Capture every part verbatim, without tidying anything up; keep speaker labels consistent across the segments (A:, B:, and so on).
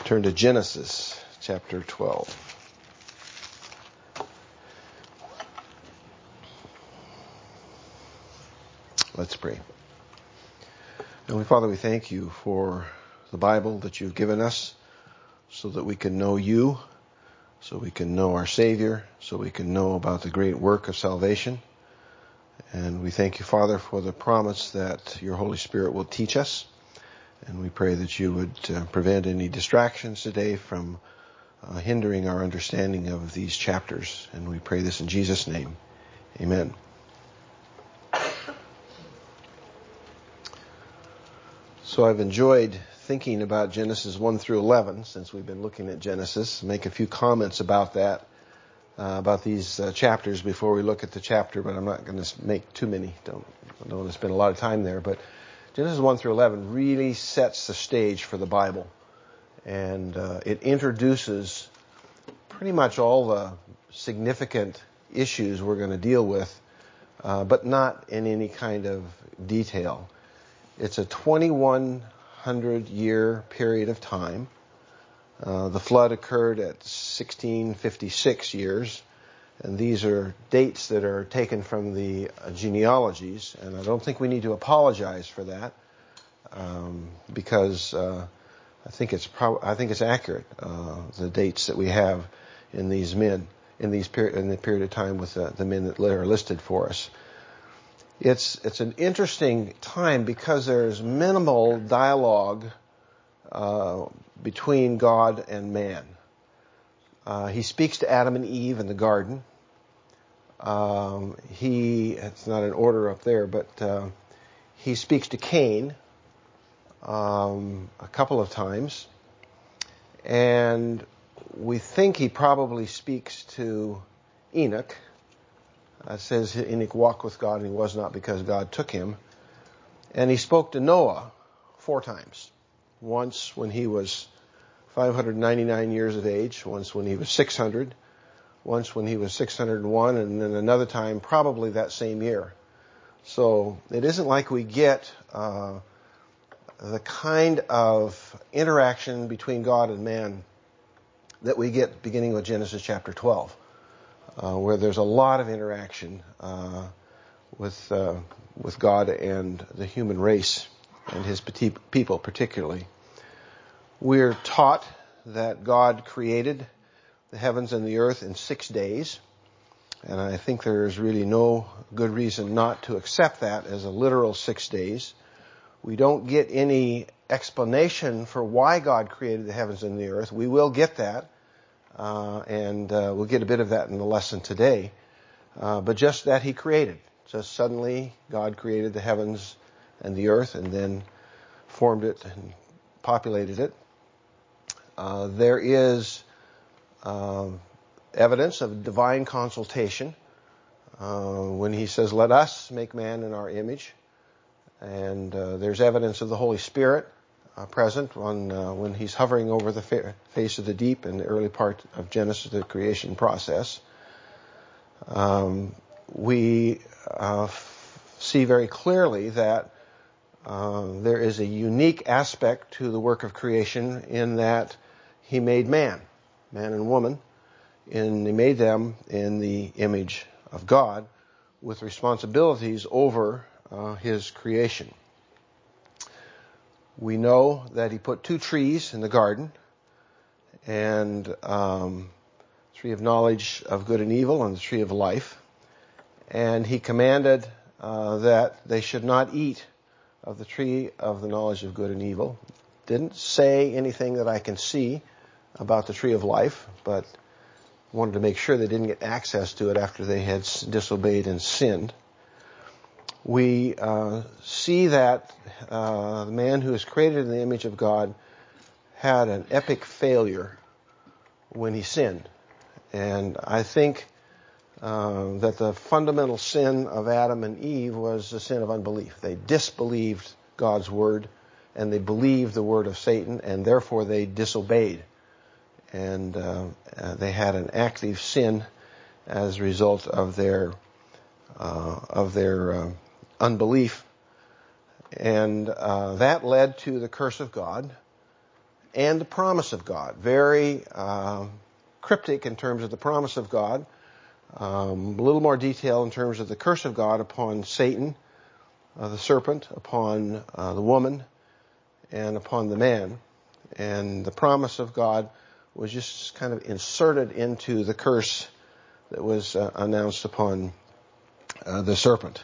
A: Turn to Genesis chapter twelve. Let's pray. Heavenly Father, we thank you for the Bible that you've given us so that we can know you, so we can know our Savior, so we can know about the great work of salvation. And we thank you, Father, for the promise that your Holy Spirit will teach us. And we pray that you would uh, prevent any distractions today from uh, hindering our understanding of these chapters. And we pray this in Jesus' name. Amen. So I've enjoyed thinking about Genesis one through eleven since we've been looking at Genesis. Make a few comments about that, uh, about these uh, chapters before we look at the chapter, but I'm not going to make too many. Don't, don't want to spend a lot of time there, but Genesis one through eleven really sets the stage for the Bible. And uh, it introduces pretty much all the significant issues we're going to deal with, uh, but not in any kind of detail. It's a twenty-one hundred year period of time. Uh, the flood occurred at sixteen fifty-six years. And these are dates that are taken from the uh, genealogies, and I don't think we need to apologize for that, um, because uh, I think it's pro- I think it's accurate, uh, the dates that we have in these men in these peri- in the period of time with the, the men that are listed for us. It's it's an interesting time because there's minimal dialogue uh, between God and man. Uh, he speaks to Adam and Eve in the garden. Um, he, it's not an order up there, but uh, he speaks to Cain um, a couple of times. And we think he probably speaks to Enoch. It says Enoch walked with God and he was not because God took him. And he spoke to Noah four times. Once when he was five hundred ninety-nine years of age, once when he was six hundred, once when he was six hundred one, and then another time probably that same year. So it isn't like we get uh, the kind of interaction between God and man that we get beginning with Genesis chapter twelve, uh, where there's a lot of interaction uh, with uh, with God and the human race and his people particularly. We're taught that God created the heavens and the earth in six days. And I think there is really no good reason not to accept that as a literal six days. We don't get any explanation for why God created the heavens and the earth. We will get that. Uh, and uh, we'll get a bit of that in the lesson today. Uh, but just that he created. Just suddenly God created the heavens and the earth and then formed it and populated it. Uh, there is uh, evidence of divine consultation uh, when he says, let us make man in our image. And uh, there's evidence of the Holy Spirit uh, present on, uh, when he's hovering over the fa- face of the deep in the early part of Genesis, the creation process. Um, we uh, f- see very clearly that uh, there is a unique aspect to the work of creation in that he made man, man and woman, and he made them in the image of God with responsibilities over uh, his creation. We know that he put two trees in the garden, and um, the tree of knowledge of good and evil and the tree of life, and he commanded uh, that they should not eat of the tree of the knowledge of good and evil. Didn't say anything that I can see about the tree of life, but wanted to make sure they didn't get access to it after they had disobeyed and sinned. We uh, see that uh, the man who is created in the image of God had an epic failure when he sinned. And I think uh, that the fundamental sin of Adam and Eve was the sin of unbelief. They disbelieved God's word, and they believed the word of Satan, and therefore they disobeyed. And uh, uh, they had an active sin as a result of their uh, of their uh, unbelief, and uh, that led to the curse of God. and the promise of God. Very uh, cryptic in terms of the promise of God. Um, a little more detail in terms of the curse of God upon Satan, uh, the serpent, upon uh, the woman, and upon the man. And the promise of God was just kind of inserted into the curse that was uh, announced upon uh, the serpent.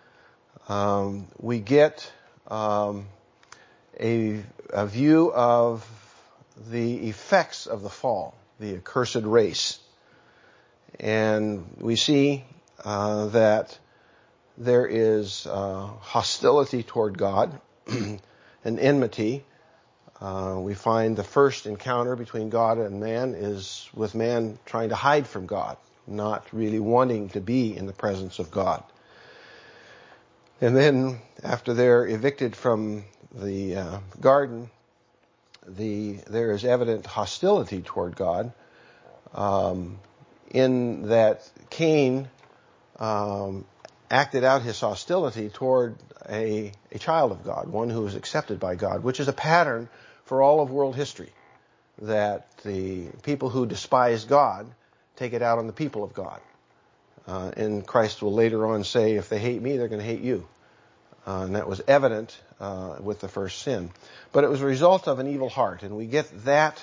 A: Um, we get um, a, a view of the effects of the fall, the accursed race. And we see uh, that there is uh, hostility toward God, an enmity. Uh, we find the first encounter between God and man is with man trying to hide from God, not really wanting to be in the presence of God. And then after they're evicted from the uh, garden, the there is evident hostility toward God, um, in that Cain um, acted out his hostility toward a, a child of God, one who is accepted by God, which is a pattern for all of world history, that the people who despise God take it out on the people of God. Uh, and Christ will later on say, if they hate me, they're going to hate you. Uh, and that was evident uh, with the first sin. But it was a result of an evil heart. And we get that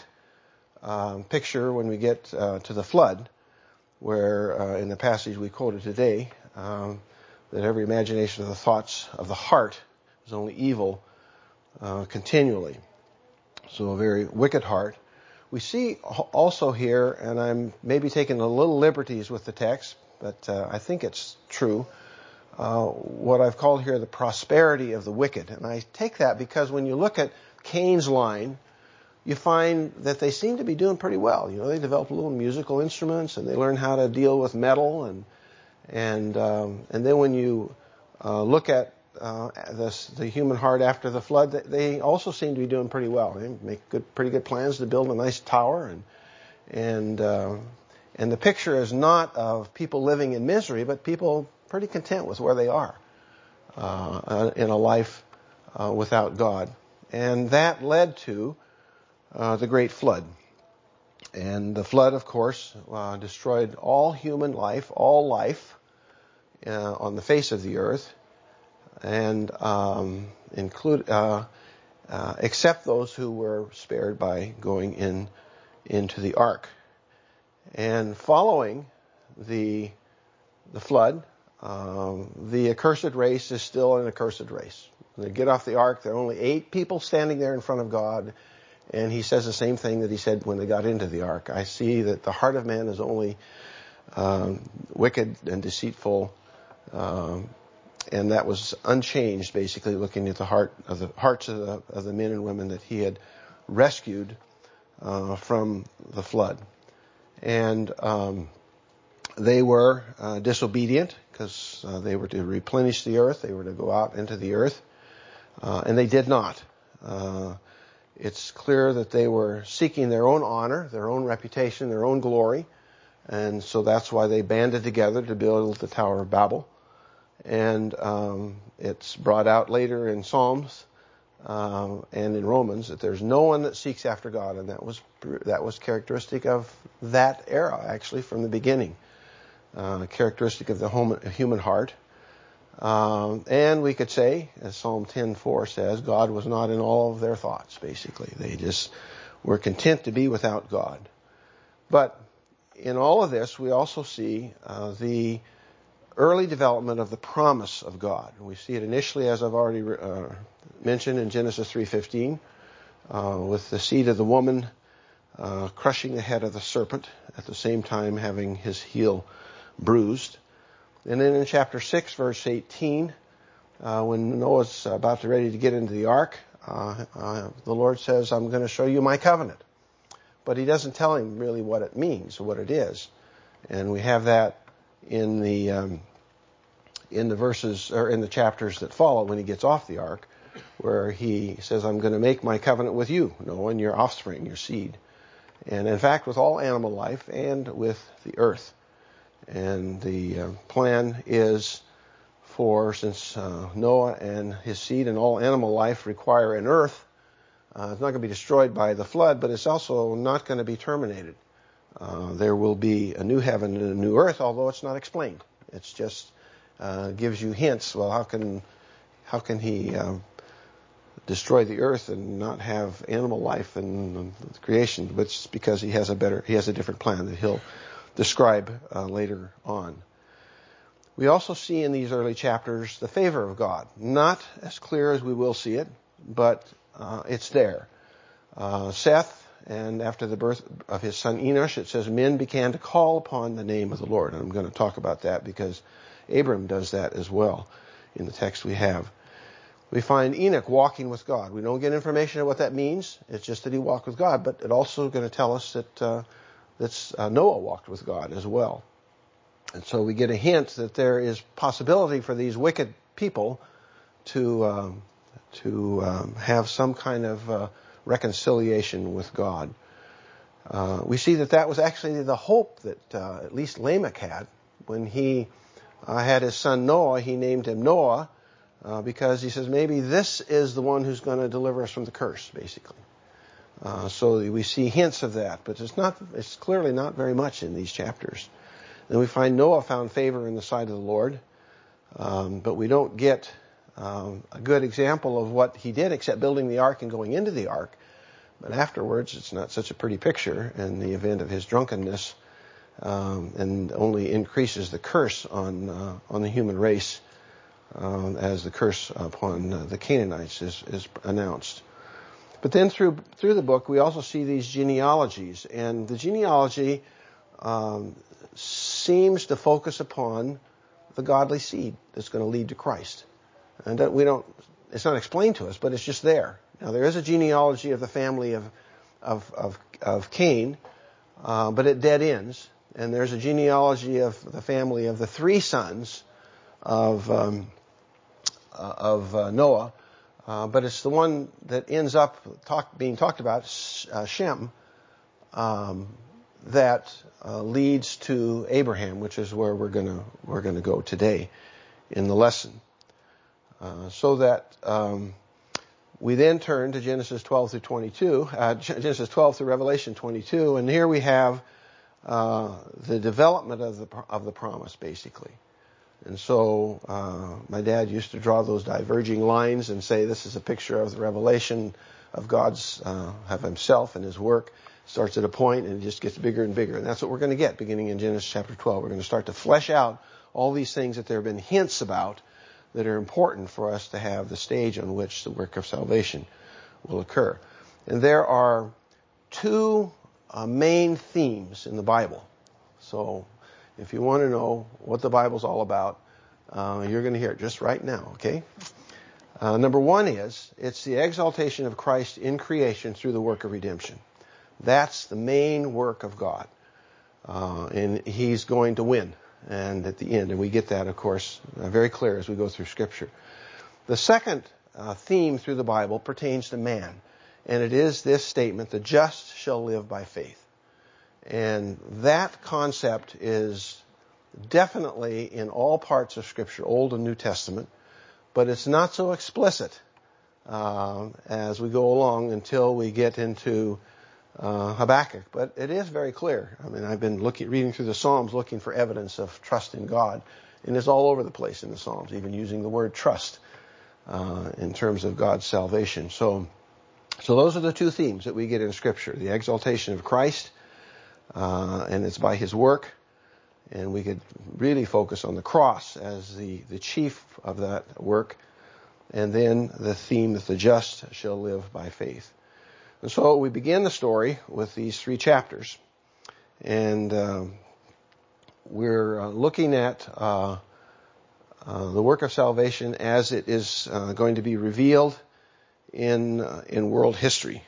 A: um, picture when we get uh, to the flood, where uh, in the passage we quoted today, um, that every imagination of the thoughts of the heart is only evil uh, continually. So a very wicked heart. We see also here, and I'm maybe taking a little liberties with the text, but uh, I think it's true, uh, what I've called here the prosperity of the wicked. And I take that because when you look at Cain's line, you find that they seem to be doing pretty well. You know, they develop little musical instruments, and they learn how to deal with metal, and and um, and then when you uh, look at uh, this, the human heart after the flood, they also seem to be doing pretty well. They make good, pretty good plans to build a nice tower, and and uh, and the picture is not of people living in misery, but people pretty content with where they are uh, in a life uh, without God, and that led to uh, the great flood. And the flood, of course, uh, destroyed all human life, all life uh, on the face of the earth, and um, include uh, uh, except those who were spared by going in into the ark. And following the the flood, um, the accursed race is still an accursed race. When they get off the ark, there are only eight people standing there in front of God. And he says the same thing that he said when they got into the ark. I see that the heart of man is only um, wicked and deceitful, um, and that was unchanged. Basically, looking at the heart of the hearts of the, of the men and women that he had rescued uh, from the flood, and um, they were uh, disobedient because uh, they were to replenish the earth. They were to go out into the earth, uh, and they did not. Uh, It's clear that they were seeking their own honor, their own reputation, their own glory. And so that's why they banded together to build the Tower of Babel. And um, it's brought out later in Psalms uh, and in Romans that there's no one that seeks after God. And that was that was characteristic of that era, actually, from the beginning. Uh, characteristic of the human heart. Um, and we could say, as Psalm ten four says, God was not in all of their thoughts, basically. They just were content to be without God. But in all of this, we also see uh, the early development of the promise of God. We see it initially, as I've already uh, mentioned, in Genesis three fifteen, uh, with the seed of the woman uh, crushing the head of the serpent, at the same time having his heel bruised. And then in chapter six, verse eighteen, uh, when Noah's about to ready to get into the ark, uh, uh, the Lord says, I'm going to show you my covenant. But he doesn't tell him really what it means, or what it is. And we have that in the um, in the verses, or in the chapters that follow when he gets off the ark, where he says, I'm going to make my covenant with you, Noah, and your offspring, your seed. And in fact, with all animal life and with the earth. And the uh, plan is for, since uh, Noah and his seed and all animal life require an earth Uh, it's not going to be destroyed by the flood, but it's also not going to be terminated. Uh, there will be a new heaven and a new earth, although it's not explained. It's just uh, gives you hints. Well, how can how can he uh, destroy the earth and not have animal life and um, creation? But it's because he has a better, he has a different plan that he'll describe uh, later on. We also see in these early chapters the favor of God. Not as clear as we will see it, but uh, it's there. Uh, Seth, and after the birth of his son Enosh, it says men began to call upon the name of the Lord. And I'm going to talk about that because Abram does that as well in the text we have. We find Enoch walking with God. We don't get information on what that means. It's just that he walked with God, but it also going to tell us that uh, that's, uh, Noah walked with God as well. And so we get a hint that there is possibility for these wicked people to um, to um, have some kind of uh, reconciliation with God. Uh, we see that that was actually the hope that uh, at least Lamech had. When he uh, had his son Noah, he named him Noah uh, because he says maybe this is the one who's going to deliver us from the curse, basically. Uh, so we see hints of that, but it's not. It's clearly not very much in these chapters. Then we find Noah found favor in the sight of the Lord, um, but we don't get um, a good example of what he did except building the ark and going into the ark. But afterwards, it's not such a pretty picture in the event of his drunkenness, um, and only increases the curse on uh, on the human race um, as the curse upon uh, the Canaanites is, is announced. But then through through the book, we also see these genealogies, and the genealogy um, seems to focus upon the godly seed that's going to lead to Christ. And that we don't, it's not explained to us, but it's just there. Now there is a genealogy of the family of of of, of Cain, uh, but it dead ends. And there's a genealogy of the family of the three sons of um, uh, of uh, Noah, uh, but it's the one that ends up talk, being talked about, uh, Shem, um, that uh, leads to Abraham, which is where we're gonna we're gonna go today in the lesson. Uh, so that um, we then turn to Genesis twelve through twenty-two, uh, Genesis twelve through Revelation twenty-two, and here we have uh, the development of the of the promise, basically. And so uh, my dad used to draw those diverging lines and say this is a picture of the revelation of God's uh, of Himself and His work. Starts at a point and it just gets bigger and bigger, and that's what we're going to get beginning in Genesis chapter twelve. We're going to start to flesh out all these things that there have been hints about that are important for us to have the stage on which the work of salvation will occur. And there are two uh, main themes in the Bible. So if you want to know what the Bible's all about, uh, you're going to hear it just right now, okay? Uh, number one is, it's the exaltation of Christ in creation through the work of redemption. That's the main work of God. Uh, and He's going to win. And at the end, and we get that, of course, uh, very clear as we go through Scripture. The second uh, theme through the Bible pertains to man, and it is this statement, the just shall live by faith. And that concept is definitely in all parts of Scripture, Old and New Testament, but it's not so explicit uh, as we go along until we get into Uh, Habakkuk, but it is very clear. I mean, I've been looking, reading through the Psalms, looking for evidence of trust in God, and it's all over the place in the Psalms, even using the word trust uh, in terms of God's salvation. So, so those are the two themes that we get in Scripture: the exaltation of Christ, uh, and it's by His work, and we could really focus on the cross as the the chief of that work, and then the theme that the just shall live by faith. And so we begin the story with these three chapters. And uh, we're uh, looking at uh, uh, the work of salvation as it is uh, going to be revealed in uh, in world history.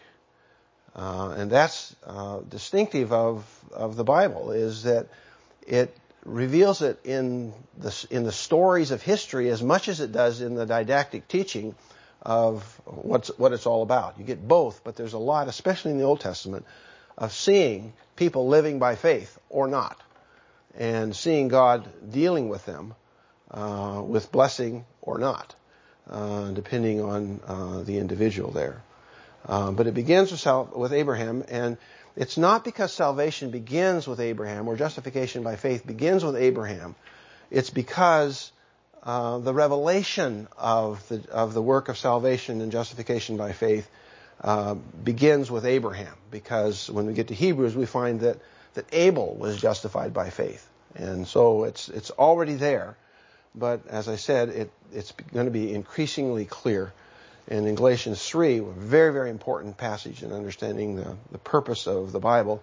A: Uh, and that's uh, distinctive of, of the Bible, is that it reveals it in the, in the stories of history as much as it does in the didactic teaching of what's, what it's all about. You get both, but there's a lot, especially in the Old Testament, of seeing people living by faith or not, and seeing God dealing with them uh, with blessing or not, uh, depending on uh, the individual there. Uh, but it begins with, sal- with Abraham, and it's not because salvation begins with Abraham or justification by faith begins with Abraham. It's because uh, the revelation of the of the work of salvation and justification by faith uh, begins with Abraham. Because when we get to Hebrews, we find that that Abel was justified by faith, and so it's it's already there. But as I said, it it's going to be increasingly clear. And in Galatians three, a very, very important passage in understanding the, the purpose of the Bible,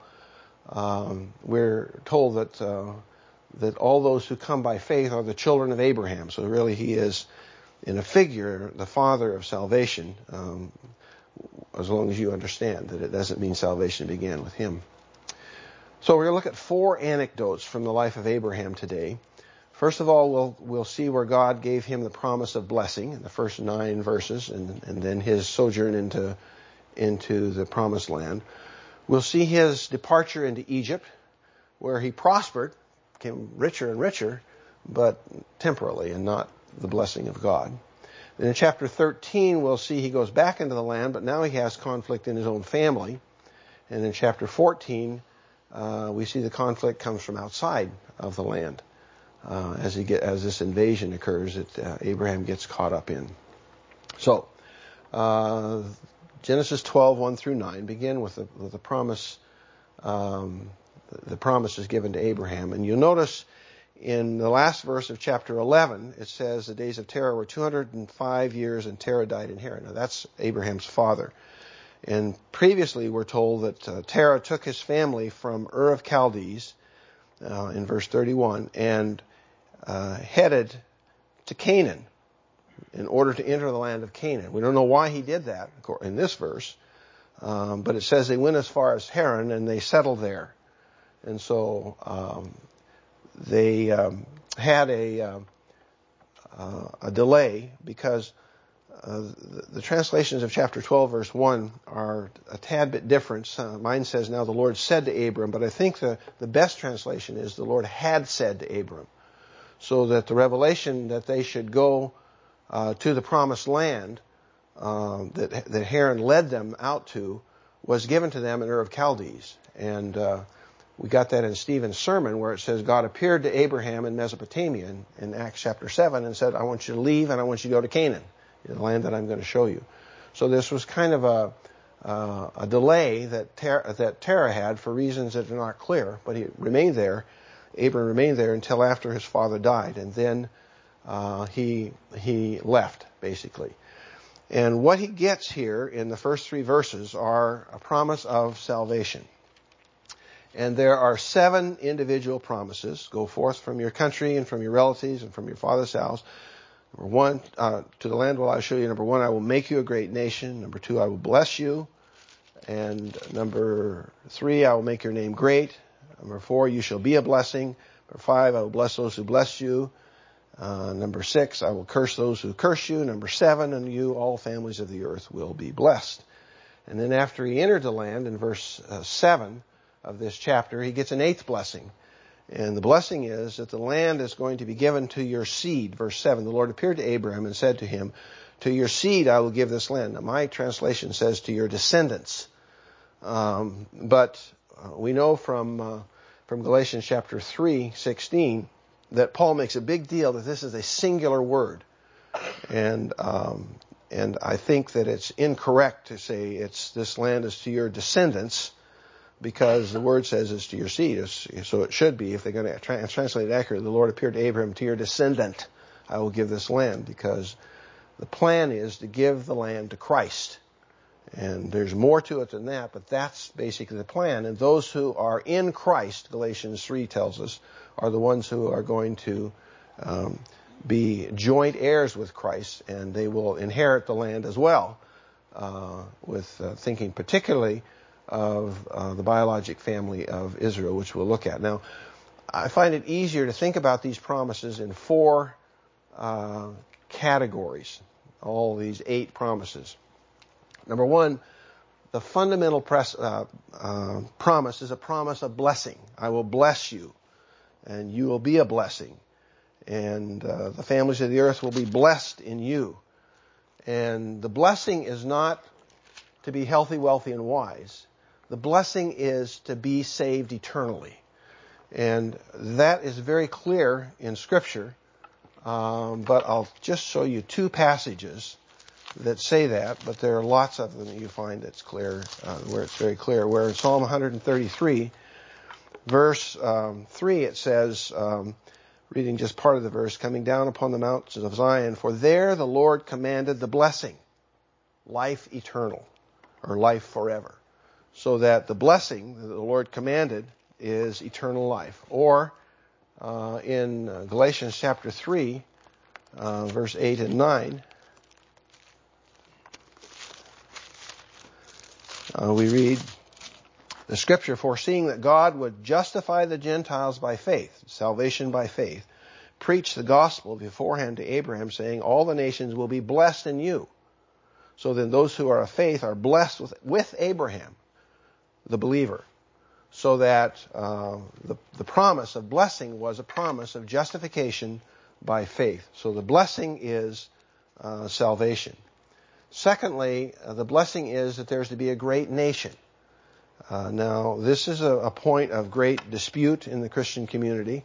A: um, we're told that uh, that all those who come by faith are the children of Abraham. So really he is, in a figure, the father of salvation, um, as long as you understand that it doesn't mean salvation began with him. So we're going to look at four anecdotes from the life of Abraham today. First of all, we'll we'll see where God gave him the promise of blessing in the first nine verses, and, and then his sojourn into into the promised land. We'll see his departure into Egypt, where he prospered, became richer and richer, but temporarily and not the blessing of God. And in chapter thirteen, we'll see he goes back into the land, but now he has conflict in his own family. And in chapter fourteen, uh, we see the conflict comes from outside of the land. Uh, as he get as this invasion occurs, that uh, Abraham gets caught up in. So, uh, Genesis twelve, one through nine begin with the, with the promise. Um, the promise is given to Abraham, and you'll notice in the last verse of chapter eleven, it says the days of Terah were two hundred five years, and Terah died in Haran. Now that's Abraham's father. And previously, we're told that uh, Terah took his family from Ur of Chaldees uh, in verse thirty-one, and Uh, headed to Canaan in order to enter the land of Canaan. We don't know why he did that in this verse, um, but it says they went as far as Haran and they settled there. And so um, they um, had a, uh, uh, a delay because uh, the, the translations of chapter twelve verse one are a tad bit different. Uh, mine says, now the Lord said to Abram, but I think the, the best translation is the Lord had said to Abram. So that the revelation that they should go uh, to the promised land uh, that, that Haran led them out to was given to them in Ur of Chaldees. And uh, we got that in Stephen's sermon where it says God appeared to Abraham in Mesopotamia in, in Acts chapter seven and said, I want you to leave and I want you to go to Canaan, the land that I'm going to show you. So this was kind of a, uh, a delay that, Ter- that Terah had for reasons that are not clear, but he remained there. Abram remained there until after his father died, and then uh, he he left, basically. And what he gets here in the first three verses are a promise of salvation. And there are seven individual promises. Go forth from your country and from your relatives and from your father's house. Number one, uh, to the land will I show you. Number one, I will make you a great nation. Number two, I will bless you. And number three, I will make your name great. Number four, you shall be a blessing. Number five, I will bless those who bless you. Uh, number six, I will curse those who curse you. Number seven, and you, all families of the earth, will be blessed. And then after he entered the land, in verse uh, seven of this chapter, he gets an eighth blessing. And the blessing is that the land is going to be given to your seed. Verse seven, the Lord appeared to Abraham and said to him, to your seed I will give this land. Now my translation says to your descendants. Um, but uh, we know from uh, from Galatians chapter three, sixteen, that Paul makes a big deal that this is a singular word. And um, and I think that it's incorrect to say it's this land is to your descendants, because the word says it's to your seed. So it should be, if they're going to tra- translate it accurately, the Lord appeared to Abraham, to your descendant I will give this land, because the plan is to give the land to Christ. And there's more to it than that, but that's basically the plan. And those who are in Christ, Galatians three tells us, are the ones who are going to um, be joint heirs with Christ, and they will inherit the land as well, uh, with uh, thinking particularly of uh, the biologic family of Israel, which we'll look at. Now, I find it easier to think about these promises in four uh, categories, all these eight promises. Number one, the fundamental press, uh, uh, promise is a promise of blessing. I will bless you, and you will be a blessing. And uh, the families of the earth will be blessed in you. And the blessing is not to be healthy, wealthy, and wise. The blessing is to be saved eternally. And that is very clear in Scripture. Um, but I'll just show you two passages that say that, but there are lots of them that you find that's clear, uh, where it's very clear. Where in Psalm one thirty-three, verse um, three, it says, um, reading just part of the verse, coming down upon the mountains of Zion, for there the Lord commanded the blessing, life eternal, or life forever. So that the blessing that the Lord commanded is eternal life. Or uh, in uh, Galatians chapter three, uh, verse eight and nine, uh, we read the Scripture, foreseeing that God would justify the Gentiles by faith, salvation by faith, preached the gospel beforehand to Abraham, saying, all the nations will be blessed in you. So then those who are of faith are blessed with, with Abraham, the believer. So that uh, the, the promise of blessing was a promise of justification by faith. So the blessing is uh, salvation. Secondly, uh, the blessing is that there's to be a great nation. Uh, now, this is a, a point of great dispute in the Christian community.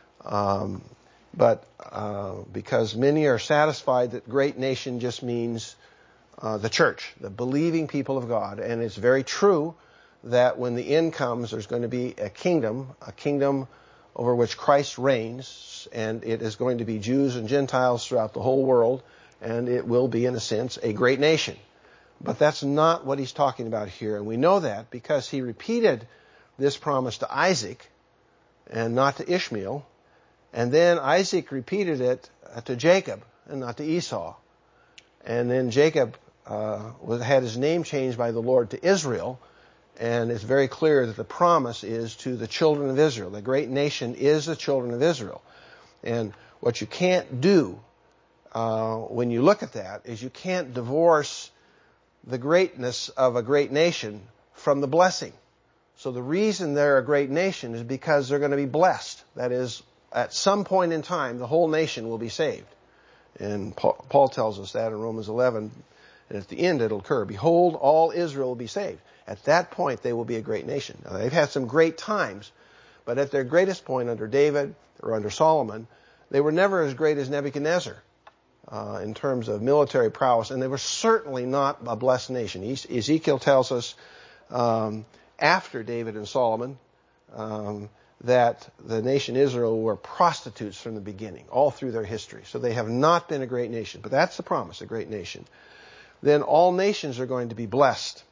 A: Um, but uh, because many are satisfied that great nation just means uh, the church, the believing people of God. And it's very true that when the end comes, there's going to be a kingdom, a kingdom over which Christ reigns, and it is going to be Jews and Gentiles throughout the whole world, and it will be, in a sense, a great nation. But that's not what he's talking about here, and we know that because he repeated this promise to Isaac and not to Ishmael, and then Isaac repeated it to Jacob and not to Esau. And then Jacob uh, had his name changed by the Lord to Israel. And it's very clear that the promise is to the children of Israel. The great nation is the children of Israel. And what you can't do uh, when you look at that is you can't divorce the greatness of a great nation from the blessing. So the reason they're a great nation is because they're going to be blessed. That is, at some point in time, the whole nation will be saved. And Paul, Paul tells us that in Romans eleven. And at the end it'll occur. Behold, all Israel will be saved. At that point, they will be a great nation. Now, they've had some great times, but at their greatest point under David or under Solomon, they were never as great as Nebuchadnezzar uh, in terms of military prowess, and they were certainly not a blessed nation. Ezekiel tells us um, after David and Solomon um, that the nation Israel were prostitutes from the beginning, all through their history. So they have not been a great nation, but that's the promise, a great nation. Then all nations are going to be blessed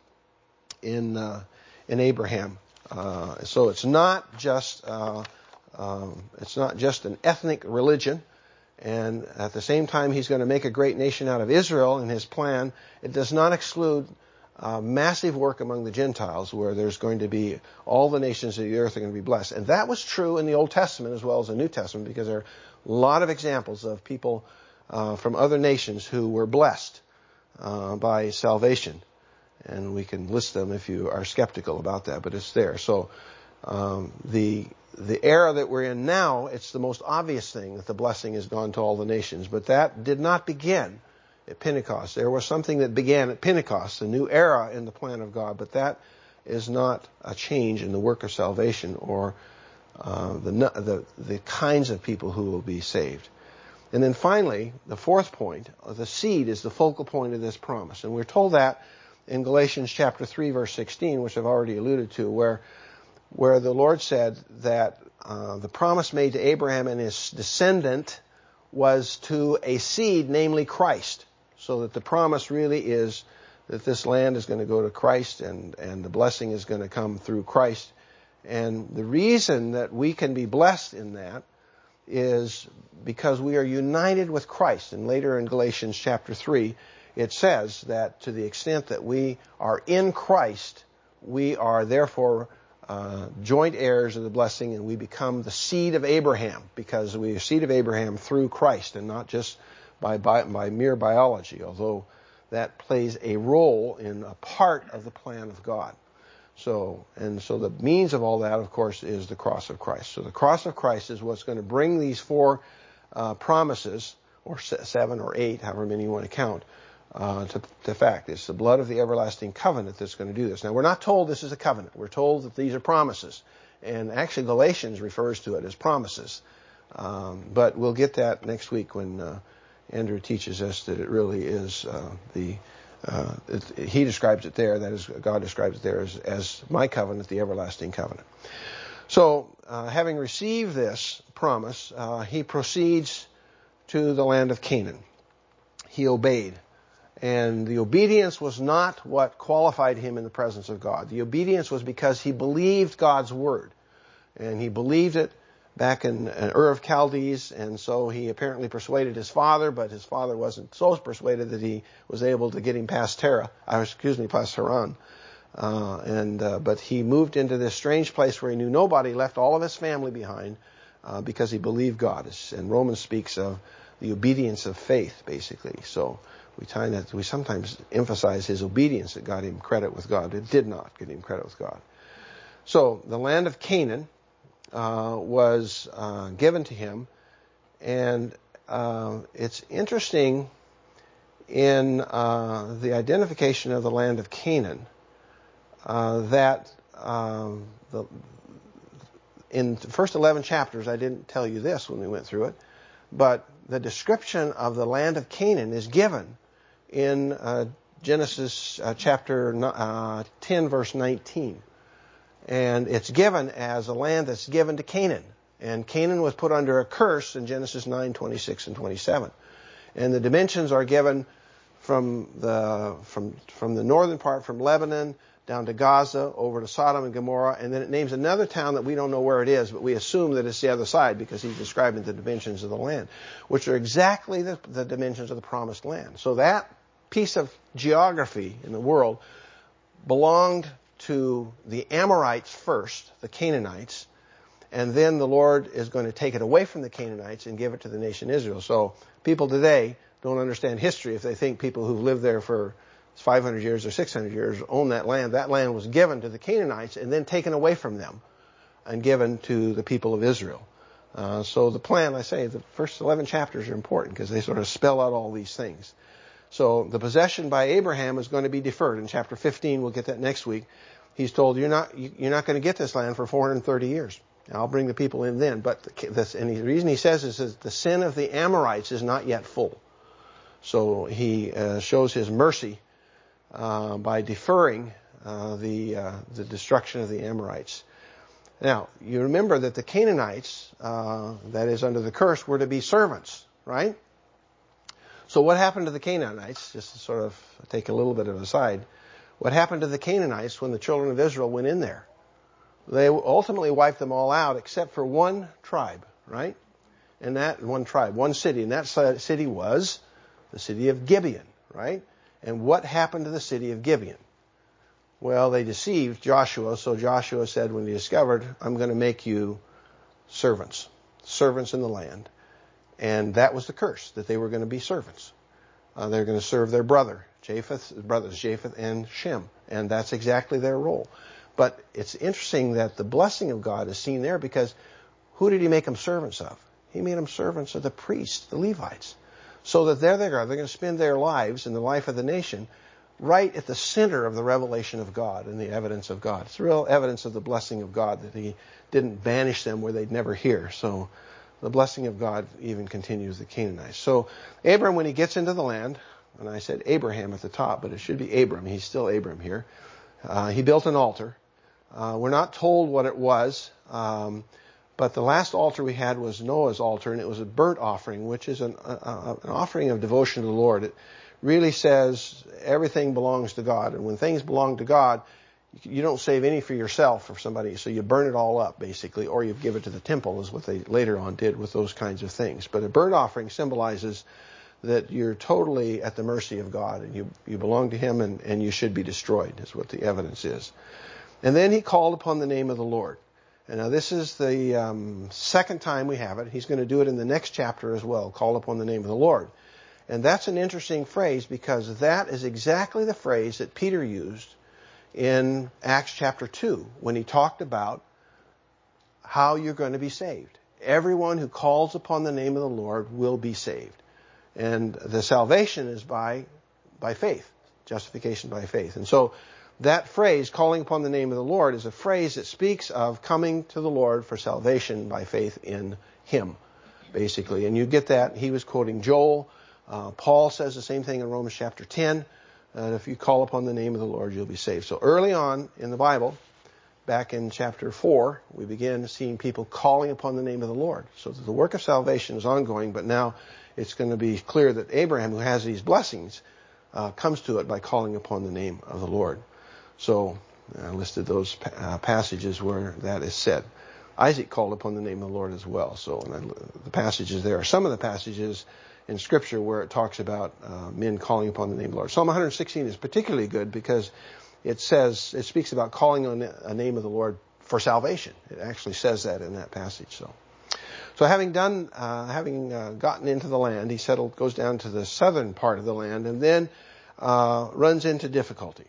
A: in uh, in Abraham. Uh, so it's not just uh, um, it's not just an ethnic religion, and at the same time he's going to make a great nation out of Israel in his plan. It does not exclude uh, massive work among the Gentiles, where there's going to be all the nations of the earth are going to be blessed. And that was true in the Old Testament as well as the New Testament, because there are a lot of examples of people uh, from other nations who were blessed uh, by salvation. And we can list them if you are skeptical about that, but it's there. So um, the the era that we're in now, it's the most obvious thing that the blessing has gone to all the nations. But that did not begin at Pentecost. There was something that began at Pentecost, a new era in the plan of God, but that is not a change in the work of salvation or uh, the, the the kinds of people who will be saved. And then finally, the fourth point, the seed is the focal point of this promise. And we're told that in Galatians chapter three, verse sixteen, which I've already alluded to, where where the Lord said that uh, the promise made to Abraham and his descendant was to a seed, namely Christ. So that the promise really is that this land is going to go to Christ, and, and the blessing is going to come through Christ. And the reason that we can be blessed in that is because we are united with Christ. And later in Galatians chapter three, it says that to the extent that we are in Christ, we are therefore uh, joint heirs of the blessing, and we become the seed of Abraham, because we are seed of Abraham through Christ and not just by, by, by mere biology, although that plays a role in a part of the plan of God. So, and so the means of all that, of course, is the cross of Christ. So the cross of Christ is what's going to bring these four uh, promises, or seven or eight, however many you want to count, uh, to, to fact. It's the blood of the everlasting covenant that's going to do this. Now, we're not told this is a covenant. We're told that these are promises. And actually, Galatians refers to it as promises. Um, but we'll get that next week when uh, Andrew teaches us that it really is uh, the... Uh, it, he describes it there, that is, God describes it there as, as my covenant, the everlasting covenant. So, uh, having received this promise, uh, he proceeds to the land of Canaan. He obeyed. And the obedience was not what qualified him in the presence of God. The obedience was because he believed God's word. And he believed it back in, in Ur of Chaldees, and so he apparently persuaded his father, but his father wasn't so persuaded that he was able to get him past Terah, uh, excuse me, past Haran. Uh, and uh, but he moved into this strange place where he knew nobody, left all of his family behind uh, because he believed God. And Romans speaks of the obedience of faith, basically. So we find that we sometimes emphasize his obedience that got him credit with God. It did not get him credit with God. So the land of Canaan Uh, was uh, given to him, and uh, it's interesting in uh, the identification of the land of Canaan uh, that um, the, in the first eleven chapters, I didn't tell you this when we went through it, but the description of the land of Canaan is given in uh, Genesis uh, chapter uh, ten, verse nineteen. And it's given as a land that's given to Canaan. And Canaan was put under a curse in Genesis nine, twenty-six and twenty-seven. And the dimensions are given from the from from the northern part, from Lebanon down to Gaza, over to Sodom and Gomorrah. And then it names another town that we don't know where it is, but we assume that it's the other side because he's describing the dimensions of the land, which are exactly the, the dimensions of the promised land. So that piece of geography in the world belonged to the Amorites first, the Canaanites, and then the Lord is going to take it away from the Canaanites and give it to the nation Israel. So people today don't understand history if they think people who've lived there for five hundred years or six hundred years own that land. That land was given to the Canaanites and then taken away from them and given to the people of Israel. Uh, so the plan, I say, the first eleven chapters are important because they sort of spell out all these things. So the possession by Abraham is going to be deferred. In chapter fifteen, we'll get that next week. He's told, you're not you're not going to get this land for four hundred thirty years. I'll bring the people in then. But the, this, and the reason he says this is the sin of the Amorites is not yet full. So he uh, shows his mercy uh, by deferring uh, the uh, the destruction of the Amorites. Now, you remember that the Canaanites, uh, that is under the curse, were to be servants, right? So what happened to the Canaanites, just to sort of take a little bit of an aside, what happened to the Canaanites when the children of Israel went in there? They ultimately wiped them all out except for one tribe, right? And that one tribe, one city, and that city was the city of Gibeon, right? And what happened to the city of Gibeon? Well, they deceived Joshua, so Joshua said when he discovered, I'm going to make you servants, servants in the land. And that was the curse, that they were going to be servants. Uh, they're going to serve their brother, Japheth, brothers Japheth and Shem. And that's exactly their role. But it's interesting that the blessing of God is seen there because who did he make them servants of? He made them servants of the priests, the Levites. So that there they are. They're going to spend their lives in the life of the nation right at the center of the revelation of God and the evidence of God. It's real evidence of the blessing of God that he didn't banish them where they'd never hear. So the blessing of God even continues the Canaanites. So Abram, when he gets into the land, and I said Abraham at the top, but it should be Abram. He's still Abram here. Uh, he built an altar. Uh, we're not told what it was, um, but the last altar we had was Noah's altar, and it was a burnt offering, which is an, a, an offering of devotion to the Lord. It really says everything belongs to God, and when things belong to God, you don't save any for yourself or somebody, so you burn it all up, basically, or you give it to the temple, is what they later on did with those kinds of things. But a burnt offering symbolizes that you're totally at the mercy of God, and you, you belong to Him, and, and you should be destroyed, is what the evidence is. And then he called upon the name of the Lord. And now this is the um, second time we have it. He's going to do it in the next chapter as well, call upon the name of the Lord. And that's an interesting phrase because that is exactly the phrase that Peter used in Acts chapter two when he talked about how you're going to be saved. Everyone who calls upon the name of the Lord will be saved. And the salvation is by by faith. Justification by faith. And so that phrase, calling upon the name of the Lord, is a phrase that speaks of coming to the Lord for salvation by faith in Him, basically. And you get that. He was quoting Joel. Uh, Paul says the same thing in Romans chapter ten. Uh, if you call upon the name of the Lord, you'll be saved. So early on in the Bible, back in chapter four, we begin seeing people calling upon the name of the Lord. So the work of salvation is ongoing, but now it's going to be clear that Abraham, who has these blessings, uh, comes to it by calling upon the name of the Lord. So I listed those uh, passages where that is said. Isaac called upon the name of the Lord as well. So and I, the passages there are some of the passages in Scripture where it talks about uh, men calling upon the name of the Lord. Psalm one sixteen is particularly good because it says, it speaks about calling on a name of the Lord for salvation. It actually says that in that passage. So, so having done, uh, having uh, gotten into the land, he settled, goes down to the southern part of the land, and then uh, runs into difficulty.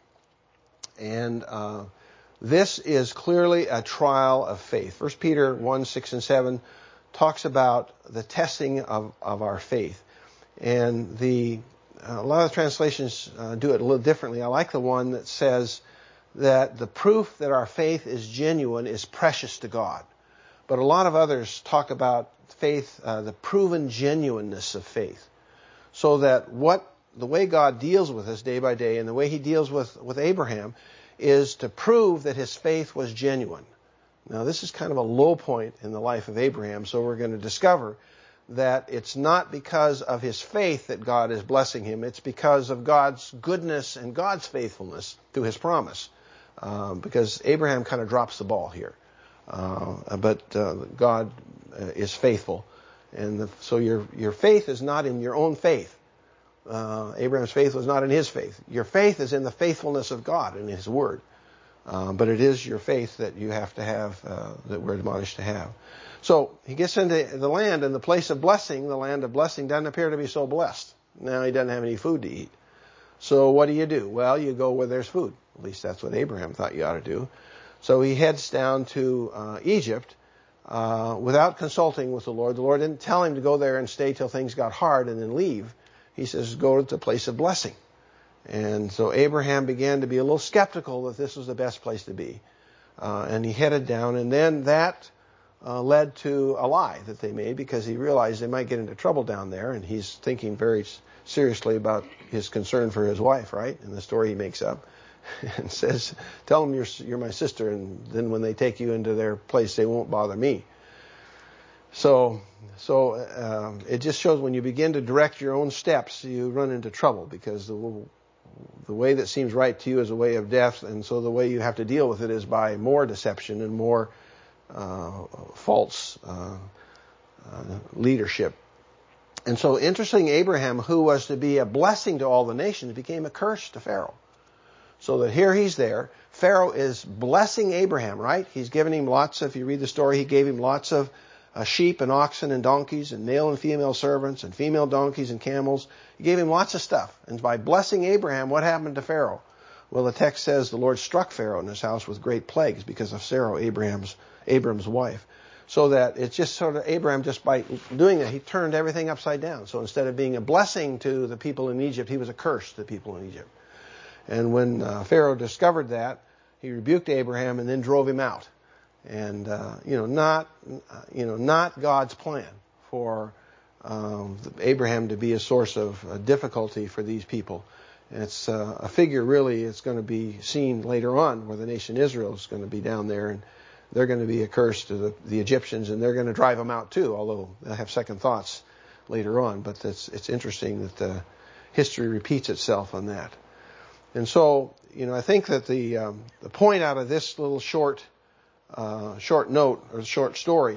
A: And uh, this is clearly a trial of faith. First Peter one, six, and seven talks about the testing of, of our faith. And the uh, a lot of translations uh, do it a little differently. I like the one that says that the proof that our faith is genuine is precious to God. But a lot of others talk about faith, uh, the proven genuineness of faith. So that what the way God deals with us day by day and the way He deals with, with Abraham is to prove that his faith was genuine. Now, this is kind of a low point in the life of Abraham, so we're going to discover that it's not because of his faith that God is blessing him. It's because of God's goodness and God's faithfulness to His promise. Um, because Abraham kind of drops the ball here. Uh, but uh, God uh, is faithful. And the, so your your faith is not in your own faith. Uh, Abraham's faith was not in his faith. Your faith is in the faithfulness of God and His Word. Uh, but it is your faith that you have to have, uh, that we're admonished to have. So he gets into the land, and the place of blessing, the land of blessing, doesn't appear to be so blessed. Now he doesn't have any food to eat. So what do you do? Well, you go where there's food. At least that's what Abraham thought you ought to do. So he heads down to uh, Egypt uh, without consulting with the Lord. The Lord didn't tell him to go there and stay till things got hard and then leave. He says, go to the place of blessing. And so Abraham began to be a little skeptical that this was the best place to be. Uh, and he headed down, and then that uh, led to a lie that they made because he realized they might get into trouble down there, and he's thinking very seriously about his concern for his wife, right? In the story he makes up. And says, tell them you're, you're my sister, and then when they take you into their place, they won't bother me. So, so uh, it just shows when you begin to direct your own steps, you run into trouble because the the way that seems right to you is a way of death, and so the way you have to deal with it is by more deception and more uh, false uh, uh, leadership. And so, interesting, Abraham, who was to be a blessing to all the nations, became a curse to Pharaoh. So that here he's there. Pharaoh is blessing Abraham, right? He's given him lots of, if you read the story, he gave him lots of uh, sheep and oxen and donkeys and male and female servants and female donkeys and camels. He gave him lots of stuff. And by blessing Abraham, what happened to Pharaoh? Well, the text says the Lord struck Pharaoh and his house with great plagues because of Sarah, Abraham's, Abram's wife. So that it's just sort of Abraham, just by doing that, he turned everything upside down. So instead of being a blessing to the people in Egypt, he was a curse to the people in Egypt. And when uh, Pharaoh discovered that, he rebuked Abraham and then drove him out. And uh, you know, not uh, you know, not God's plan for um, Abraham to be a source of uh, difficulty for these people. And it's uh, a figure, really, it's going to be seen later on, where the nation Israel is going to be down there, and they're going to be a curse to the, the Egyptians, and they're going to drive them out too. Although they'll have second thoughts later on. But it's it's interesting that the history repeats itself on that. And so, you know, I think that the um, the point out of this little short uh, short note or short story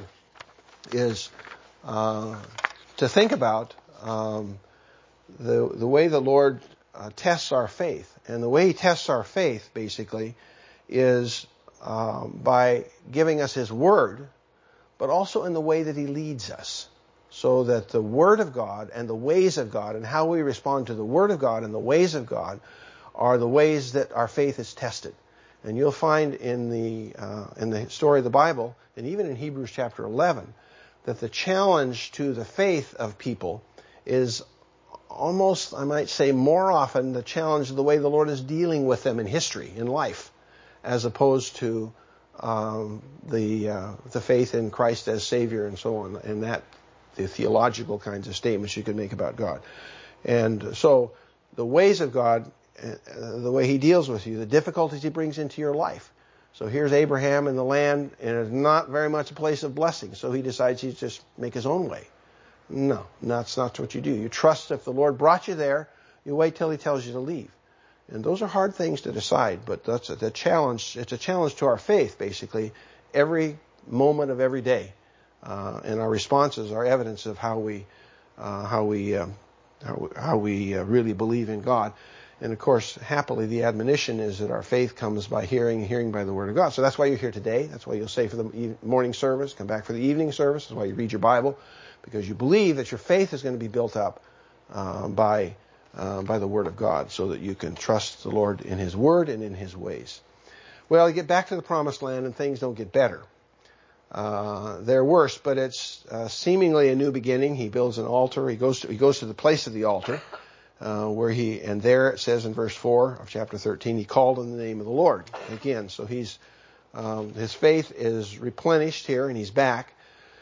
A: is uh, to think about um, the the way the Lord uh, tests our faith, and the way He tests our faith basically is um, by giving us His Word, but also in the way that He leads us. So that the Word of God and the ways of God and how we respond to the Word of God and the ways of God are the ways that our faith is tested. And you'll find in the uh, in the story of the Bible, and even in Hebrews chapter eleven, that the challenge to the faith of people is almost, I might say, more often the challenge of the way the Lord is dealing with them in history, in life, as opposed to um, the uh, the faith in Christ as Savior and so on, and that the theological kinds of statements you could make about God. And so the ways of God, uh, the way He deals with you, the difficulties He brings into your life. So here's Abraham in the land, and it's not very much a place of blessing, so he decides he'd just make his own way. No, that's not what you do. You trust if the Lord brought you there, you wait till He tells you to leave. And those are hard things to decide, but that's a, the challenge. It's a challenge to our faith, basically, every moment of every day. Uh, and our responses are evidence of how we, uh, how we, um, how, how we uh, really believe in God. And of course, happily, the admonition is that our faith comes by hearing, and hearing by the Word of God. So that's why you're here today. That's why you'll say for the morning service, come back for the evening service. That's why you read your Bible, because you believe that your faith is going to be built up uh, by uh, by the Word of God, so that you can trust the Lord in His Word and in His ways. Well, you get back to the Promised Land, and things don't get better. Uh, they're worse, but it's uh, seemingly a new beginning. He builds an altar. He goes to, he goes to the place of the altar. Uh, where he, and there it says in verse four of chapter thirteen, he called in the name of the Lord. Again, so he's, um, his faith is replenished here, and he's back.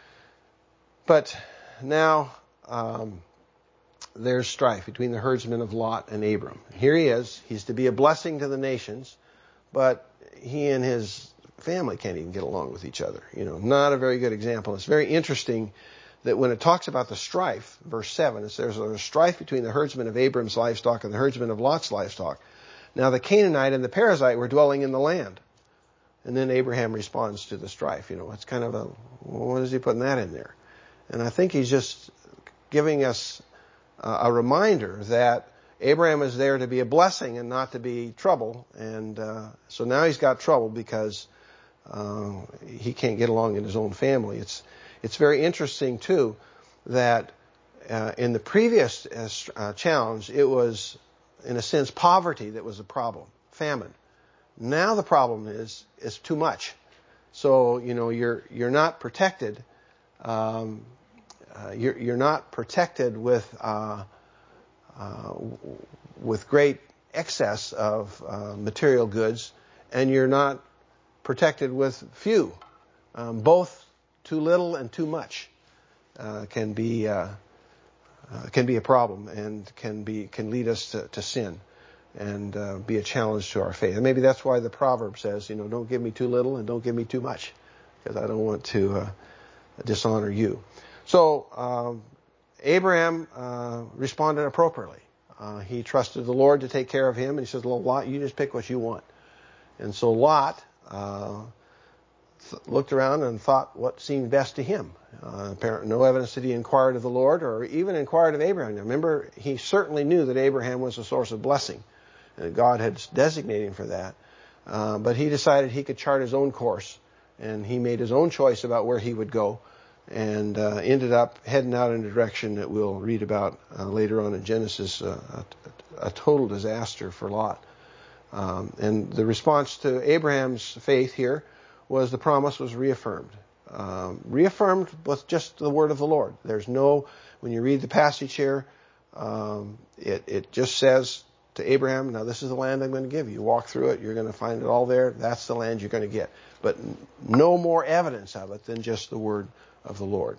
A: But now, um, there's strife between the herdsmen of Lot and Abram. Here he is. He's to be a blessing to the nations, but he and his family can't even get along with each other. You know, not a very good example. It's very interesting that when it talks about the strife, verse seven, it says there's a strife between the herdsmen of Abram's livestock and the herdsmen of Lot's livestock. Now the Canaanite and the Perizzite were dwelling in the land. And then Abraham responds to the strife. You know, it's kind of a, well, what is he putting that in there? And I think he's just giving us uh, a reminder that Abraham is there to be a blessing and not to be trouble. And uh, so now he's got trouble because uh, he can't get along in his own family. It's It's very interesting, too, that uh, in the previous uh, challenge, it was, in a sense, poverty that was the problem, famine. Now the problem is is too much. So, you know, you're you're not protected. Um, uh, you're you're not protected with uh, uh, with great excess of uh, material goods, and you're not protected with few. Um, both. Too little and too much uh, can be uh, uh, can be a problem, and can be can lead us to, to sin, and uh, be a challenge to our faith. And maybe that's why the proverb says, you know, don't give me too little and don't give me too much, because I don't want to uh, dishonor you. So um, Abraham uh, responded appropriately. Uh, he trusted the Lord to take care of him, and he says, "Well, Lot, you just pick what you want." And so Lot Uh, looked around and thought what seemed best to him. Uh, apparently no evidence that he inquired of the Lord or even inquired of Abraham. Now, remember, he certainly knew that Abraham was a source of blessing, and God had designated him for that. Uh, but he decided he could chart his own course, and he made his own choice about where he would go, and uh, ended up heading out in a direction that we'll read about uh, later on in Genesis, uh, a, a total disaster for Lot. Um, and the response to Abraham's faith here was the promise was reaffirmed. Um, reaffirmed with just the word of the Lord. There's no, when you read the passage here, um, it, it just says to Abraham, now this is the land I'm going to give you. You walk through it, you're going to find it all there. That's the land you're going to get. But no more evidence of it than just the word of the Lord.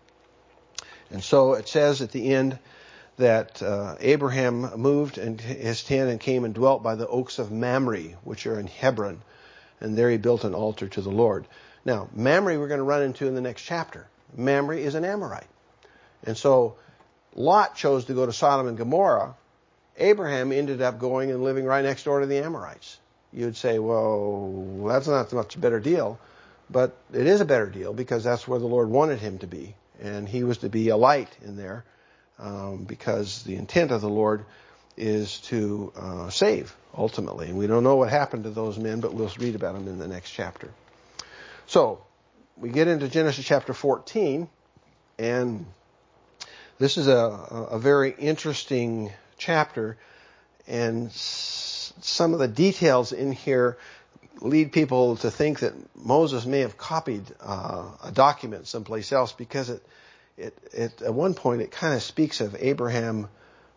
A: And so it says at the end that uh, Abraham moved in his tent and came and dwelt by the oaks of Mamre, which are in Hebron. And there he built an altar to the Lord. Now, Mamre we're going to run into in the next chapter. Mamre is an Amorite. And so Lot chose to go to Sodom and Gomorrah. Abraham ended up going and living right next door to the Amorites. You'd say, well, that's not much better deal. But it is a better deal because that's where the Lord wanted him to be. And he was to be a light in there um, because the intent of the Lord is to uh, save, ultimately. And we don't know what happened to those men, but we'll read about them in the next chapter. So, we get into Genesis chapter fourteen, and this is a, a very interesting chapter, and s- some of the details in here lead people to think that Moses may have copied uh, a document someplace else, because it, it, it at one point it kind of speaks of Abraham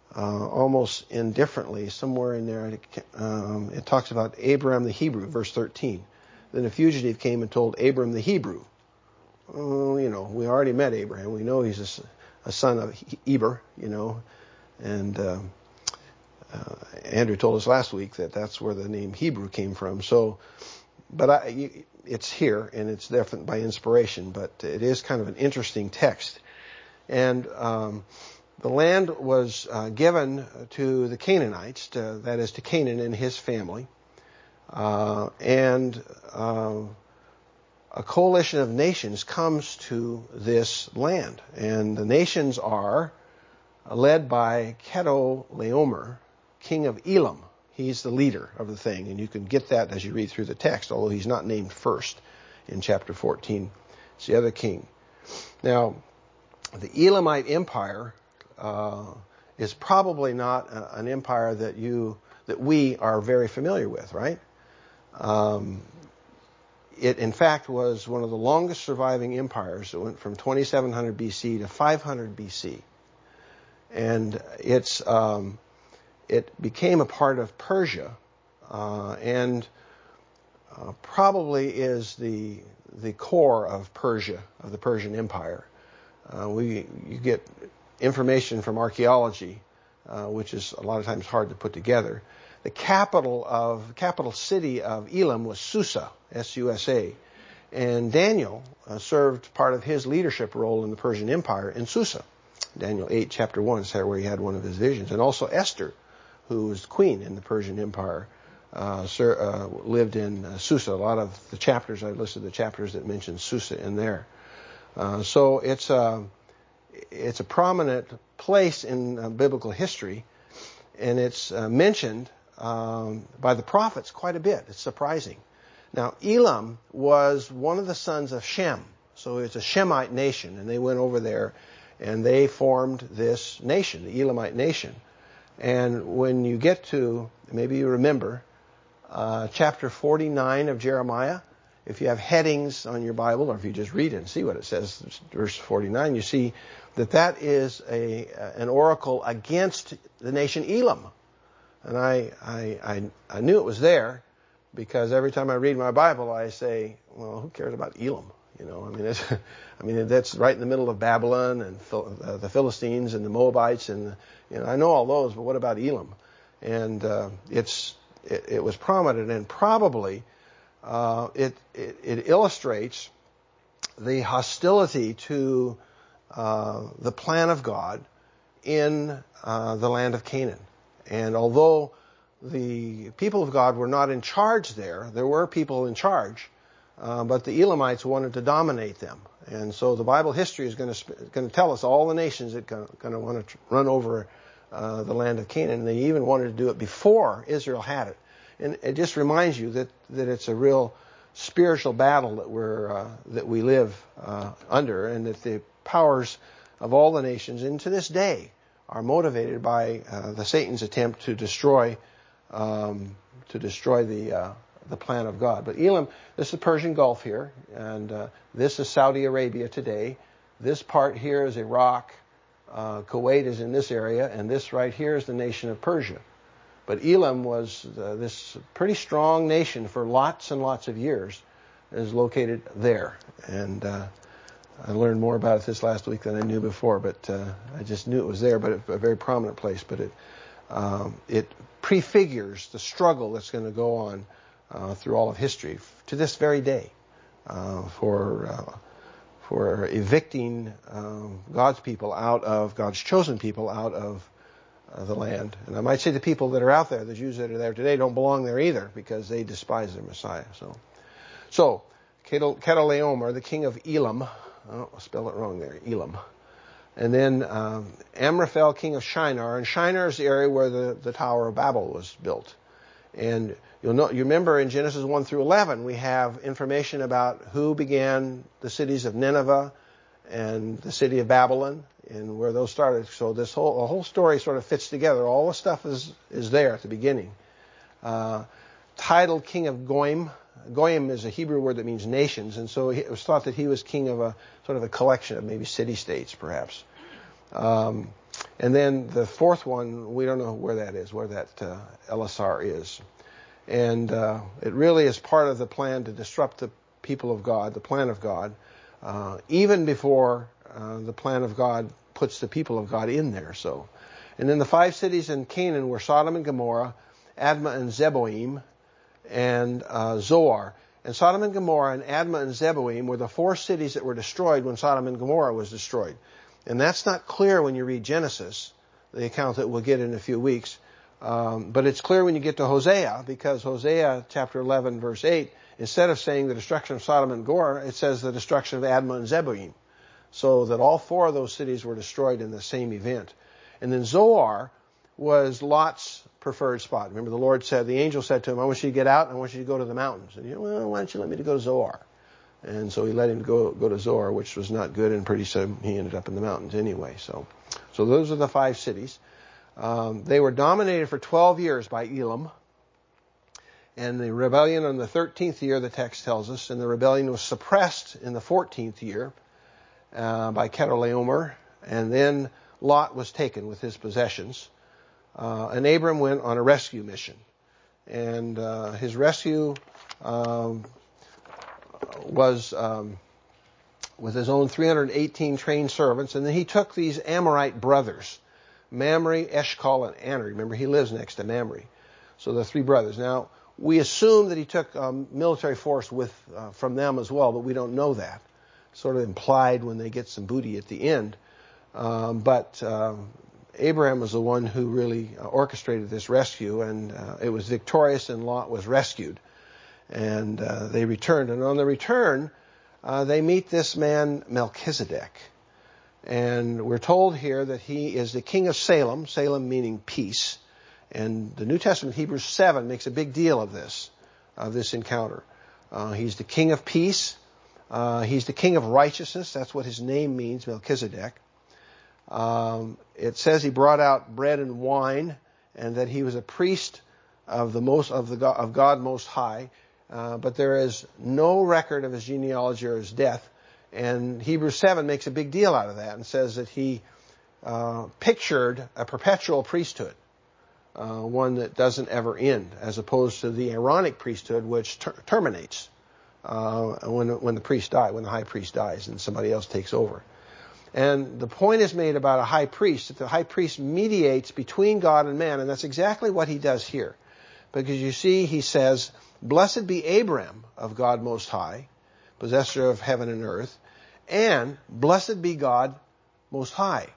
A: uh, almost indifferently. Somewhere in there, um, it talks about Abraham the Hebrew, verse thirteen. Then a fugitive came and told Abram the Hebrew. Oh, you know, we already met Abraham. We know he's a, a son of Eber, you know. And uh, uh, Andrew told us last week that that's where the name Hebrew came from. So, but I, it's here, and it's definitely by inspiration. But it is kind of an interesting text. And um, the land was uh, given to the Canaanites, to, that is to Canaan and his family. Uh, and uh, a coalition of nations comes to this land. And the nations are led by Chedorlaomer, king of Elam. He's the leader of the thing. And you can get that as you read through the text, although he's not named first in chapter fourteen. It's the other king. Now, the Elamite Empire uh, is probably not a, an empire that you that we are very familiar with, right? Um, it, in fact, was one of the longest surviving empires. It went from twenty-seven hundred B C to five hundred B C. And it's um, it became a part of Persia, uh, and uh, probably is the the core of Persia, of the Persian Empire. Uh, we you get information from archaeology, uh, which is a lot of times hard to put together. The capital of capital city of Elam was Susa, S U S A, and Daniel uh, served part of his leadership role in the Persian Empire in Susa. Daniel eight, chapter one, is where he had one of his visions, and also Esther, who was queen in the Persian Empire, uh, sir, uh, lived in uh, Susa. A lot of the chapters I listed the chapters that mention Susa in there. Uh, so it's a it's a prominent place in uh, biblical history, and it's uh, mentioned um, by the prophets quite a bit. It's surprising. Now, Elam was one of the sons of Shem, so it's a Shemite nation, and they went over there and they formed this nation, the Elamite nation. And when you get to, maybe you remember, uh, chapter forty-nine of Jeremiah, if you have headings on your Bible, or if you just read it and see what it says, verse forty-nine, you see that that is a an oracle against the nation Elam. And I, I, I, I knew it was there because every time I read my Bible, I say, well, who cares about Elam? You know, I mean, it's, I mean, that's right in the middle of Babylon and uh, the Philistines and the Moabites, and you know, I know all those, but what about Elam? And uh, it's it, it was prominent, and probably uh, it, it it illustrates the hostility to uh, the plan of God in uh, the land of Canaan. And although the people of God were not in charge there, there were people in charge. Uh, but the Elamites wanted to dominate them. And so the Bible history is going to going to tell us all the nations that are going to want to run over uh, the land of Canaan. And they even wanted to do it before Israel had it. And it just reminds you that, that it's a real spiritual battle that we're uh, that we live uh, under, and that the powers of all the nations, and to this day, are motivated by uh, the Satan's attempt to destroy um, to destroy the uh, the plan of God. But Elam, this is the Persian Gulf here, and uh, this is Saudi Arabia today. This part here is Iraq. Uh, Kuwait is in this area, and this right here is the nation of Persia. But Elam was uh, this pretty strong nation for lots and lots of years. It is located there, and uh, I learned more about it this last week than I knew before. But uh, I just knew it was there, but it's a very prominent place. But it um, it prefigures the struggle that's going to go on Uh, through all of history to this very day uh, for uh, for evicting um, God's people out of God's chosen people out of uh, the land. And I might say the people that are out there, the Jews that are there today, don't belong there either because they despise their Messiah. So, so Chedorlaomer, the king of Elam, oh, I'll spell it wrong there, Elam. And then um, Amraphel, king of Shinar, and Shinar is the area where the, the Tower of Babel was built. And you'll know, you remember in Genesis one through eleven, we have information about who began the cities of Nineveh and the city of Babylon and where those started. So this whole the whole story sort of fits together. All the stuff is is there at the beginning. Uh, titled king of Goyim. Goyim is a Hebrew word that means nations, and so it was thought that he was king of a sort of a collection of maybe city-states, perhaps. Um, And then the fourth one, we don't know where that is, where that uh, Elasar is. And uh, it really is part of the plan to disrupt the people of God, the plan of God, uh, even before uh, the plan of God puts the people of God in there. So, and then the five cities in Canaan were Sodom and Gomorrah, Admah and Zeboim, and uh, Zoar. And Sodom and Gomorrah and Admah and Zeboim were the four cities that were destroyed when Sodom and Gomorrah was destroyed. And that's not clear when you read Genesis, the account that we'll get in a few weeks. Um, but it's clear when you get to Hosea, because Hosea chapter eleven verse eight, instead of saying the destruction of Sodom and Gomorrah, it says the destruction of Admah and Zeboim. So that all four of those cities were destroyed in the same event. And then Zoar was Lot's preferred spot. Remember, the Lord said, the angel said to him, I want you to get out and I want you to go to the mountains. And he said, well, why don't you let me to go to Zoar? And so he let him go go to Zoar, which was not good, and pretty soon he ended up in the mountains anyway. So, so those are the five cities. Um, they were dominated for twelve years by Elam. And the rebellion on the thirteenth year, the text tells us, and the rebellion was suppressed in the fourteenth year uh, by Chedorlaomer. And then Lot was taken with his possessions. Uh, and Abram went on a rescue mission. And uh, his rescue um, was um, with his own three hundred eighteen trained servants. And then he took these Amorite brothers, Mamre, Eshcol, and Aner. Remember, he lives next to Mamre. So the three brothers. Now, we assume that he took um, military force with uh, from them as well, but we don't know that. Sort of implied when they get some booty at the end. Um, but uh, Abraham was the one who really uh, orchestrated this rescue, and uh, it was victorious, and Lot was rescued. And uh, they returned. And on the return, uh, they meet this man, Melchizedek. And we're told here that he is the king of Salem, Salem meaning peace. And the New Testament, Hebrews seven, makes a big deal of this, of this encounter. Uh, he's the king of peace. Uh, he's the king of righteousness. That's what his name means, Melchizedek. Um, it says he brought out bread and wine, and that he was a priest of the most of the God, of God Most High. Uh, but there is no record of his genealogy or his death. And Hebrews seven makes a big deal out of that and says that he uh, pictured a perpetual priesthood, uh, one that doesn't ever end, as opposed to the Aaronic priesthood, which ter- terminates uh, when, when the priest dies, when the high priest dies and somebody else takes over. And the point is made about a high priest, that the high priest mediates between God and man, and that's exactly what he does here. Because you see, he says, blessed be Abram of God Most High, possessor of heaven and earth, and blessed be God Most High.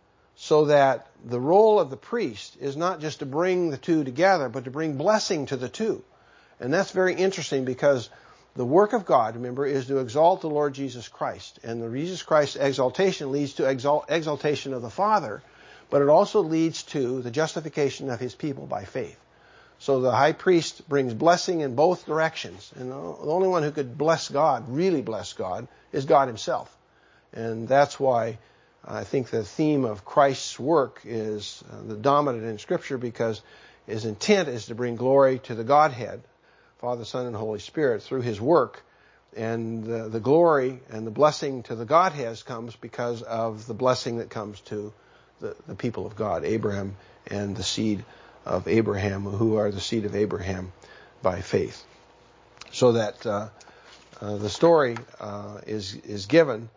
A: So that the role of the priest is not just to bring the two together, but to bring blessing to the two. And that's very interesting, because the work of God, remember, is to exalt the Lord Jesus Christ. And the Jesus Christ's exaltation leads to exalt, exaltation of the Father, but it also leads to the justification of his people by faith. So the high priest brings blessing in both directions. And the only one who could bless God, really bless God, is God himself. And that's why I think the theme of Christ's work is the dominant in Scripture, because his intent is to bring glory to the Godhead, Father, Son, and Holy Spirit, through his work. And the, the glory and the blessing to the Godhead comes because of the blessing that comes to the, the people of God, Abraham and the seed of Abraham, who are the seed of Abraham by faith. So that uh, uh, the story uh, is is given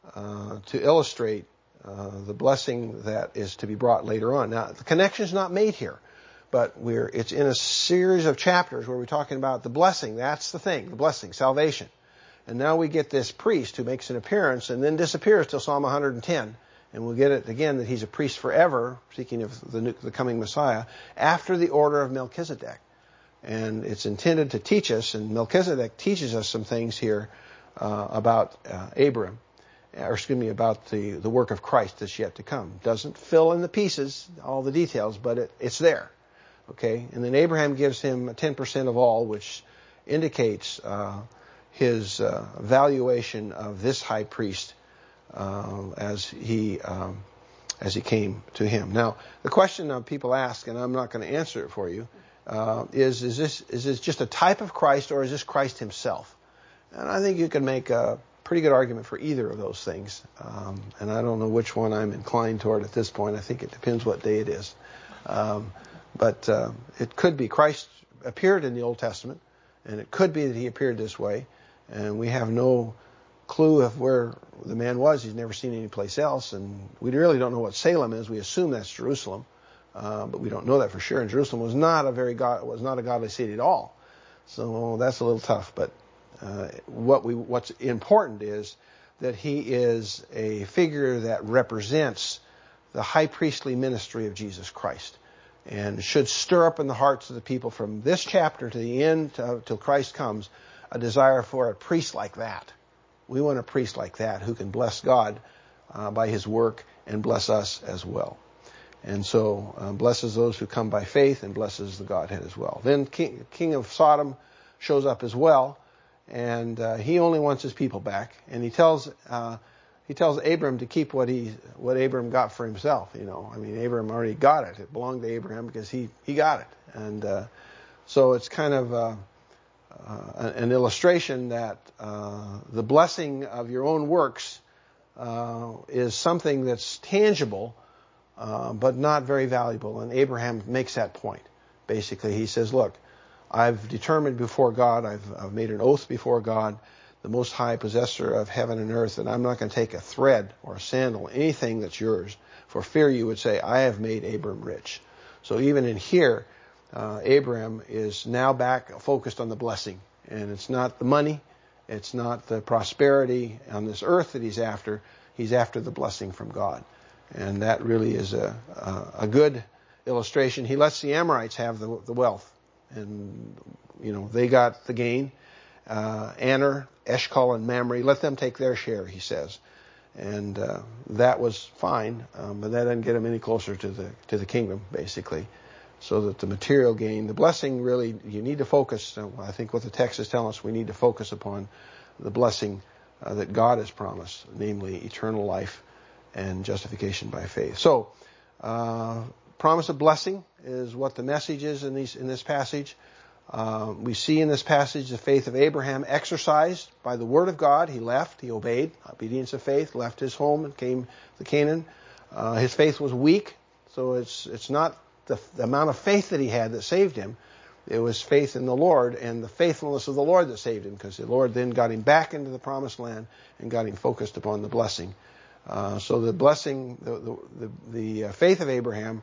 A: uh, to illustrate uh, the blessing that is to be brought later on. Now, the connection is not made here, but we're it's in a series of chapters where we're talking about the blessing. That's the thing, the blessing, salvation. And now we get this priest who makes an appearance and then disappears till Psalm one hundred ten. And we'll get it again that he's a priest forever, speaking of the, the coming Messiah, after the order of Melchizedek. And it's intended to teach us, and Melchizedek teaches us some things here uh, about uh, Abram, or excuse me, about the, the work of Christ that's yet to come. Doesn't fill in the pieces, all the details, but it, it's there. Okay, and then Abraham gives him ten percent of all, which indicates uh, his uh, valuation of this high priest uh, as he um, as he came to him. Now, the question that people ask, and I'm not going to answer it for you, uh, is is this is this just a type of Christ, or is this Christ himself? And I think you can make a pretty good argument for either of those things. Um, and I don't know which one I'm inclined toward at this point. I think it depends what day it is. Um, but uh, it could be Christ appeared in the Old Testament, and it could be that he appeared this way, and we have no clue of where the man was. He's never seen any place else, and we really don't know what Salem is. We assume that's Jerusalem, uh, but we don't know that for sure. And Jerusalem was not a very god, was not a godly city at all, so that's a little tough. But uh, what we what's important is that he is a figure that represents the high priestly ministry of Jesus Christ, and should stir up in the hearts of the people from this chapter to the end, to, till Christ comes, a desire for a priest like that. We want a priest like that who can bless God uh, by his work and bless us as well. And so uh, blesses those who come by faith and blesses the Godhead as well. Then King, King of Sodom shows up as well, and uh, he only wants his people back. And he tells uh, he tells Abram to keep what he what Abram got for himself. You know, I mean, Abram already got it. It belonged to Abraham because he he got it. And uh, so it's kind of uh, uh, an illustration that uh, the blessing of your own works uh, is something that's tangible, uh, but not very valuable. And Abraham makes that point. Basically, he says, look, I've determined before God, I've, I've made an oath before God, the Most High, possessor of heaven and earth, and I'm not going to take a thread or a sandal, anything that's yours, for fear you would say, I have made Abram rich. So even in here, uh, Abram is now back focused on the blessing. And it's not the money, it's not the prosperity on this earth that he's after. He's after the blessing from God. And that really is a, a, a good illustration. He lets the Amorites have the, the wealth. And, you know, they got the gain. Uh, Aner, Eshcol, and Mamre, let them take their share, he says. And uh, that was fine, um, but that doesn't get them any closer to the to the kingdom, basically. So that the material gain, the blessing, really, you need to focus. Uh, I think what the text is telling us, we need to focus upon the blessing uh, that God has promised, namely eternal life and justification by faith. So, uh, promise of blessing is what the message is in these in this passage. Uh, we see in this passage the faith of Abraham exercised by the word of God. He left, he obeyed, obedience of faith, left his home and came to Canaan. Uh, his faith was weak, so it's it's not the, the amount of faith that he had that saved him. It was faith in the Lord and the faithfulness of the Lord that saved him, because the Lord then got him back into the promised land and got him focused upon the blessing. Uh, so the blessing, the, the, the, the uh, faith of Abraham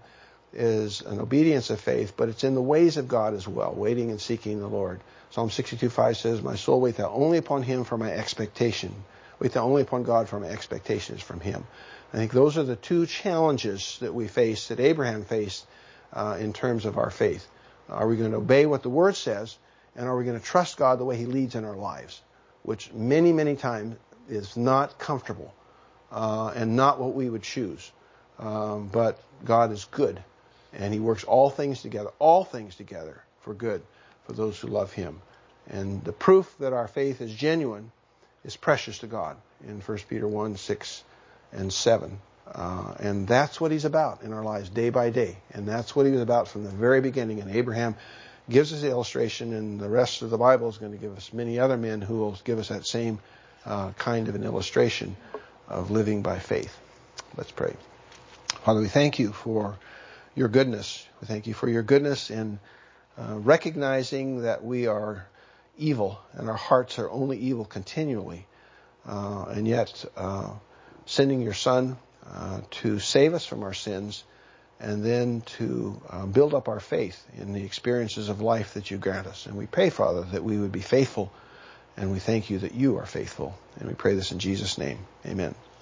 A: is an obedience of faith, but it's in the ways of God as well, waiting and seeking the Lord. Psalm sixty-two five says, my soul wait thou only upon him for my expectation. Wait thou only upon God for my expectations from him. I think those are the two challenges that we face, that Abraham faced uh, in terms of our faith. Are we going to obey what the Word says, and are we going to trust God the way he leads in our lives, which many, many times is not comfortable uh, and not what we would choose. Um, but God is good. And he works all things together, all things together for good for those who love him. And the proof that our faith is genuine is precious to God in First Peter one, six, and seven. Uh, and that's what he's about in our lives day by day. And that's what he was about from the very beginning. And Abraham gives us the illustration, and the rest of the Bible is going to give us many other men who will give us that same uh, kind of an illustration of living by faith. Let's pray. Father, we thank you for your goodness. We thank you for your goodness in uh, recognizing that we are evil and our hearts are only evil continually. Uh, and yet uh, sending your Son uh, to save us from our sins, and then to uh, build up our faith in the experiences of life that you grant us. And we pray, Father, that we would be faithful, and we thank you that you are faithful. And we pray this in Jesus' name. Amen.